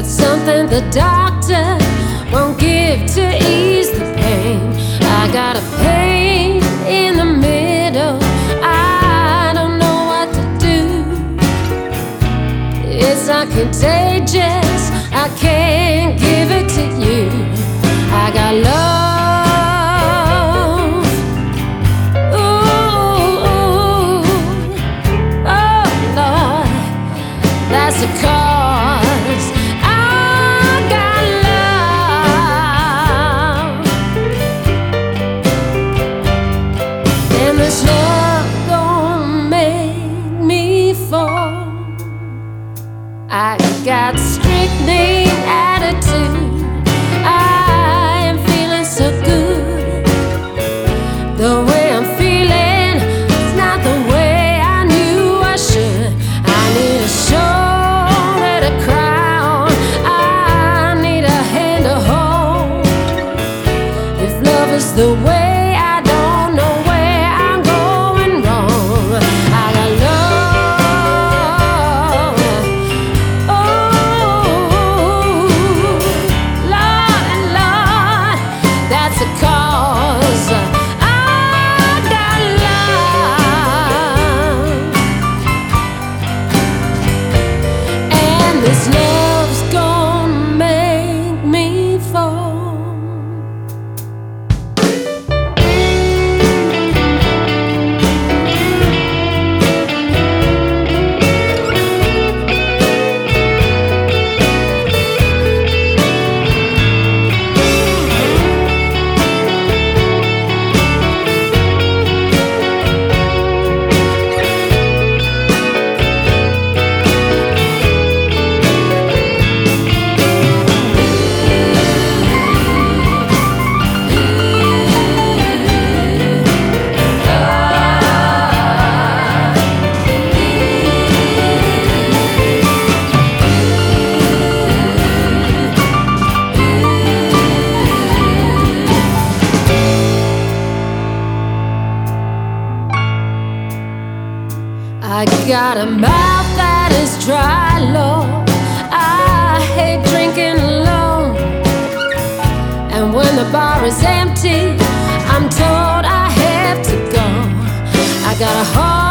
That's something the doctor won't give to ease the pain. I got a pain in the middle, I don't know what to do. It's not contagious, I can't give it to you. I got love, ooh, oh Lord, that's the cause. This love gon' make me fall. I got strychnine attitude, I am feeling so good. The way I'm feeling is not the way I knew I should. I need a shoulder to cry on, I need a hand to hold. If love is the way, this love's gonna make me fall. I got a mouth that is dry, Lord, I hate drinking alone. And when the bar is empty, I'm told I have to go. I got a heart